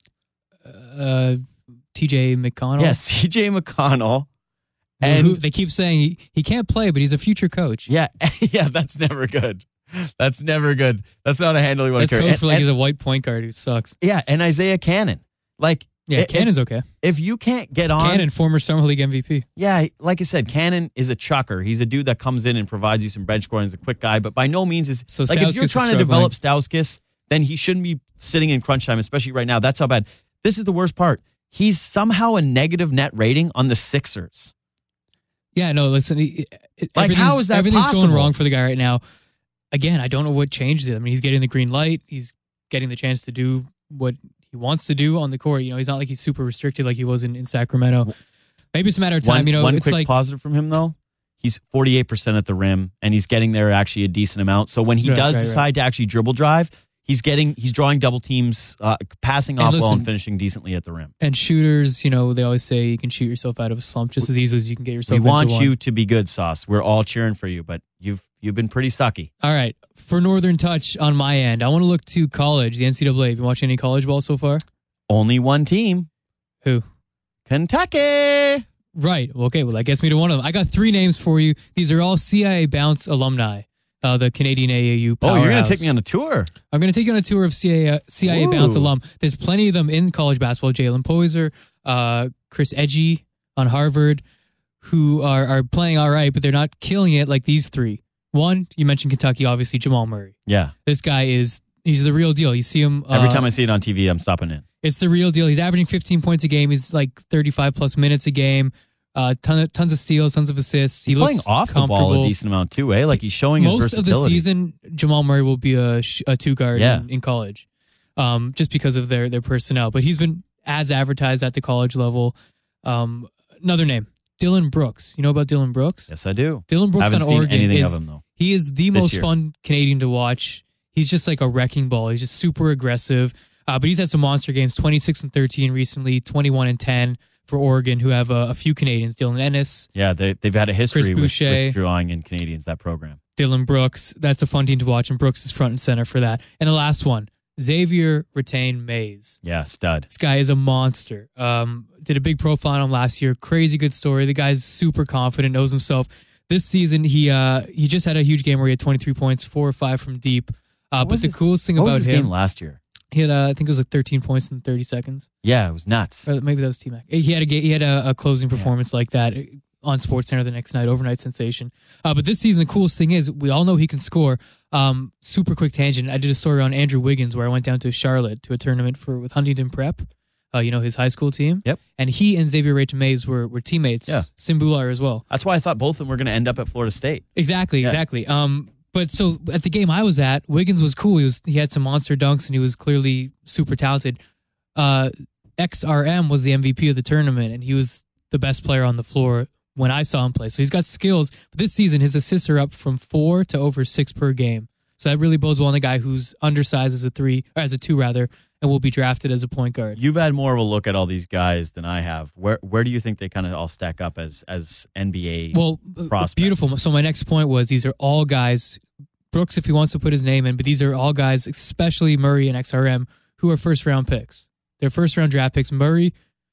Uh, T J McConnell. Yes, C J McConnell. And And they keep saying he, he can't play, but he's a future coach. yeah, yeah, that's never good. That's never good. That's not a handle you want That's to carry. code And- for like and- he's a white point guard who sucks. yeah, and Isaiah Cannon. Like, Yeah, if- Cannon's okay. If you can't get on, Cannon, former Summer League M V P. yeah, like I said, Cannon is a chucker. He's a dude that comes in and provides you some bench scoring. He's a quick guy, but by no means is So like if you're Stauskas is trying to struggling. develop Stauskas, then he shouldn't be sitting in crunch time, especially right now. That's how bad. This is the worst part. He's somehow a negative net rating on the Sixers. Yeah, no, listen. He, it- Like, how everything's- is that Everything's possible? going wrong for the guy right now. Again, I don't know what changes it. I mean, he's getting the green light. He's getting the chance to do what he wants to do on the court. You know, he's not like he's super restricted like he was in, in Sacramento. Maybe it's a matter of time. One, you know, one it's quick like positive from him though. He's forty-eight percent at the rim, and he's getting there actually a decent amount. So when he Right, does right, decide to actually dribble drive, he's getting he's drawing double teams, uh, passing And off well listen- and finishing decently at the rim. and shooters. You know, they always say you can shoot yourself out of a slump just as easily as you can get yourself. We want into one. you to be good, Sauce. We're all cheering for you, but you've you've been pretty sucky. All right, for Northern Touch on my end, I want to look to college, the N C double A. Have you watched any college ball so far? Only one team, Who? Kentucky. Right. Well, okay. Well, that gets me to one of them. I got three names for you. These are all C I A Bounce alumni. Uh, the Canadian A A U Oh, powerhouse. you're gonna take me on a tour. I'm going to take you on a tour of C I A, C I A Bounce Ooh. alum. There's plenty of them in college basketball. Jalen Poyser, uh, Chris Edgy on Harvard, who are, are playing all right, but they're not killing it like these three. One, you mentioned Kentucky, obviously, Jamal Murray. Yeah, This guy is He's the real deal. You see him uh, Every time I see it on T V, I'm stopping in. It's the real deal. He's averaging fifteen points a game. He's like thirty-five plus minutes a game. Uh, ton of, tons of steals, tons of assists. He He's looks playing off the ball a comfortable. decent amount too, eh? Like he's showing his Most of the versatility. season, Jamal Murray will be a, sh- a two guard Yeah. in, in college, um, just because of their their personnel. But he's been as advertised at the college level. Um, another name, Dylan Brooks. You know about Dylan Brooks? Yes, I do. Dylan Brooks Haven't on seen Oregon anything is of him, though. he is the This most year. fun Canadian to watch. He's just like a wrecking ball. He's just super aggressive. Uh, but he's had some monster games, twenty-six and thirteen recently, twenty-one and ten for Oregon, who have a, a few Canadians, Dylan Ennis, Yeah, they, they've had a history Chris with, Boucher. with drawing in Canadians, that program. Dylan Brooks. That's a fun team to watch, and Brooks is front and center for that. And the last one, Xavier Retain Mays. Yeah, stud. This guy is a monster. Um, did a big profile on him last year. Crazy good story. The guy's super confident, knows himself. This season, he uh, he just had a huge game where he had twenty-three points, four or five from deep. Uh, What but was the his- coolest thing what about was his him, game last year? he had uh, I think it was like thirteen points in thirty seconds. Yeah, it was nuts. Or maybe that was T-Mac. He had a ga- he had a, a closing performance like that on SportsCenter the next night, overnight sensation. Uh, but this season, the coolest thing is we all know he can score. Um, super quick tangent. I did a story on Andrew Wiggins where I went down to Charlotte to a tournament for with Huntington Prep. Uh, you know, his high school team. Yep. And he and Xavier Retain Mays were were teammates. Yeah. Simbular as well. That's why I thought both of them were going to end up at Florida State. Exactly, Yeah. exactly. Um, but so at the game I was at, Wiggins was cool. He was he had some monster dunks and he was clearly super talented. Uh, X R M was the M V P of the tournament and he was the best player on the floor when I saw him play. So he's got skills. But this season, his assists are up from four to over six per game. So that really bodes well on a guy who's undersized as a three or as a two rather, and will be drafted as a point guard. You've had more of a look at all these guys than I have. Where where do you think they kind of all stack up as as N B A Well, prospects? beautiful. So my next point was these are all guys, Brooks if he wants to put his name in, but these are all guys, especially Murray and X R M, who are first round picks. They're first round draft picks. Murray,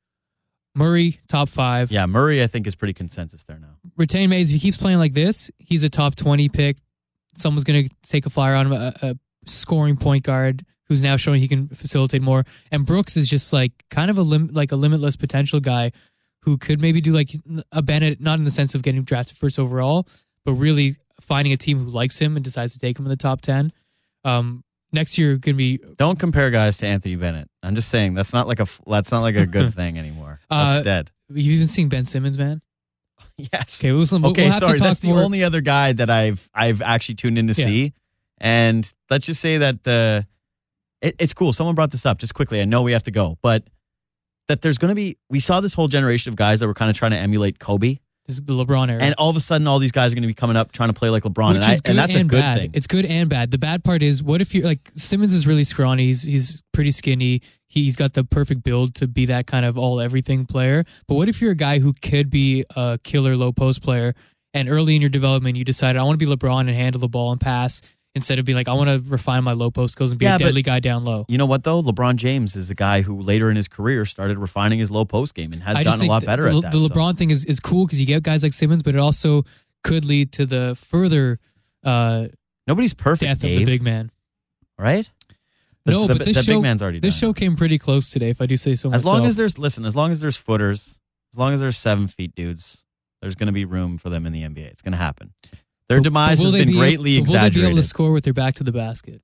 Murray, top five. Yeah, Murray, I think, is pretty consensus there now. Retain Mays, if he keeps playing like this, he's a top twenty pick. Someone's going to take a flyer on him, a, a scoring point guard who's now showing he can facilitate more. And Brooks is just like kind of a lim- like a limitless potential guy who could maybe do like a Bennett, not in the sense of getting drafted first overall, but really finding a team who likes him and decides to take him in the top ten. Um, next year, going to be Don't compare guys to Anthony Bennett. I'm just saying that's not like a that's not like a good thing anymore. That's Uh, dead. You've been seeing Ben Simmons, man. Yes. Okay, listen, we'll, Okay, we'll have sorry. to talk That's the more. only other guy that I've I've actually tuned in to Yeah. see, and let's just say that uh, it, it's cool. Someone brought this up just quickly. I know we have to go, but that there's going to be. We saw this whole generation of guys that were kind of trying to emulate Kobe, This is the LeBron era. and all of a sudden, all these guys are going to be coming up trying to play like LeBron, Which and, I, is good and that's and a good bad. thing. It's good and bad. The bad part is, what if you're like Simmons is really scrawny. He's he's pretty skinny. He's got the perfect build to be that kind of all everything player. But what if you're a guy who could be a killer low post player, and early in your development you decided I want to be LeBron and handle the ball and pass instead of being like I want to refine my low post skills and be Yeah, a but- deadly guy down low. You know what though? LeBron James is a guy who later in his career started refining his low post game and has I just gotten a think lot the- better the, at that. The so. LeBron thing is, is cool because you get guys like Simmons, but it also could lead to the further uh, Nobody's perfect, death Dave, of the big man. right? The, no, the, but this the show, big man's already this done show it. came pretty close today, if I do say so As myself. long as there's listen, as long as there's footers, as long as there's seven feet dudes, there's going to be room for them in the N B A. It's going to happen. Their But- demise but will has they been be greatly able, Will they exaggerated. be able to score with their back to the basket?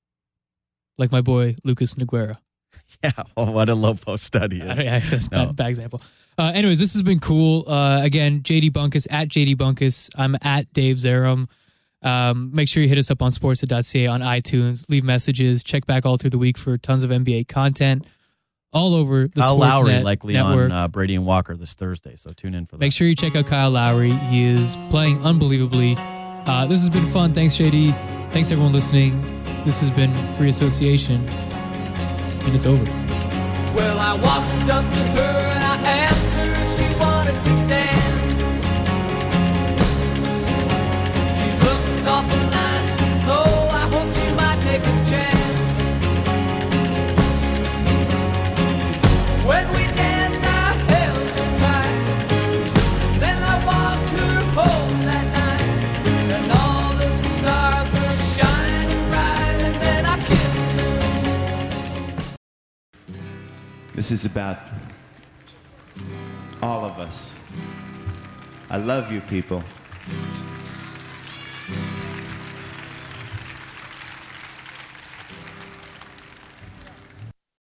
Like my boy Lucas Nogueira. Yeah, well, what a low post study I is. don't- Actually, that's a No. bad, bad example. Uh, anyways, this has been cool. Uh, again, J D Bunkus at J D Bunkus. I'm at Dave Zerum. Um, make sure you hit us up on sports dot c a on iTunes. Leave messages. Check back all through the week for tons of N B A content all over the Kyle Lowry Sportsnet likely network. on uh, Brady and Walker this Thursday, so tune in for that. Make sure you check out Kyle Lowry. He is playing unbelievably. Uh, this has been fun. Thanks, J D. Thanks, everyone listening. This has been Free Association, and it's over. Well, I walked up to her and I asked her if she wanted to dance. She looked awful nice, and so I hope she might take a chance. When we danced, I held her tight. Then I walked her home that night, and all the stars were shining bright. And then I kissed her. This is about all of us. I love you, people.